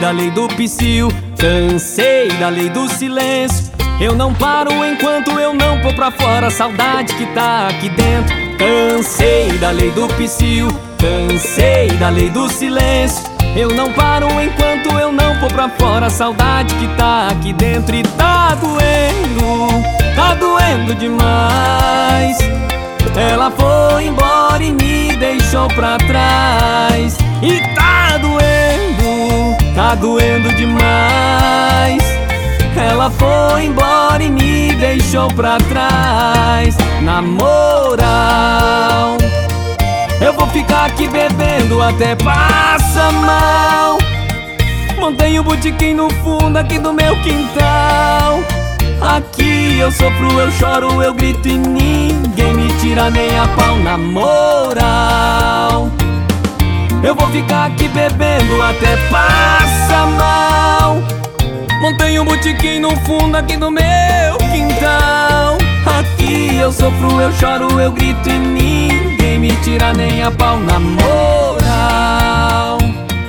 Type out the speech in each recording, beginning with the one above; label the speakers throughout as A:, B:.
A: da lei do psiu, cansei da lei do silêncio. Eu não paro enquanto eu não pôr pra fora a saudade que tá aqui dentro. Cansei da lei do psiu, cansei da lei do silêncio. Eu não paro enquanto eu não pôr pra fora a saudade que tá aqui dentro. E tá doendo demais. Ela foi embora e me deixou pra trás. E tá doendo demais. Ela foi embora e me deixou pra trás. Na moral, eu vou ficar aqui bebendo até passa mal. Montei um botequim no fundo aqui do meu quintal. Aqui eu sofro, eu choro, eu grito e ninguém me tira nem a pau. Na moral, eu vou ficar aqui bebendo até passa mal. Montei um botequim no fundo aqui do meu quintal. Aqui eu sofro, eu choro, eu grito e ninguém me tira nem a pau. Na moral,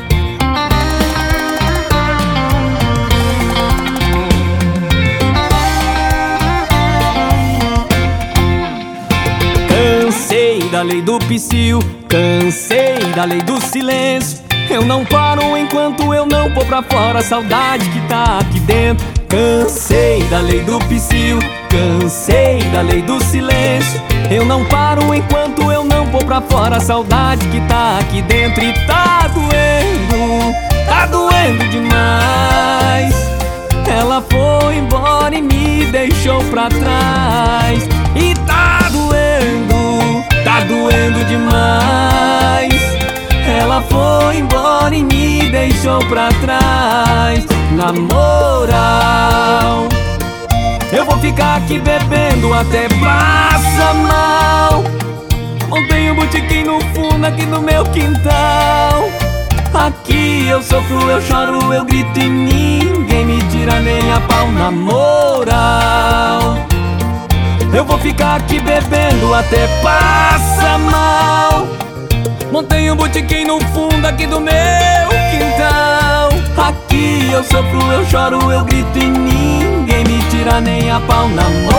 A: cansei da lei do psiu, cansei da lei do silêncio. Eu não paro enquanto eu não pôr pra fora a saudade que tá aqui dentro. Cansei da lei do psiu, cansei da lei do silêncio. Eu não paro enquanto eu não pôr pra fora a saudade que tá aqui dentro. E tá doendo demais. Ela foi embora e me deixou pra trás. E tá doendo demais. Ela foi embora e me deixou pra trás. Na moral, eu vou ficar aqui bebendo até passa mal. Montei um botequim no fundo aqui do meu quintal. Aqui eu sofro, eu choro, eu grito e ninguém me tira nem a pau. Na moral, eu vou ficar aqui bebendo até passa mal. Montei um botequim no fundo aqui do meu quintal. Aqui eu sofro, eu choro, eu grito e ninguém me tira nem a pau. Na moral.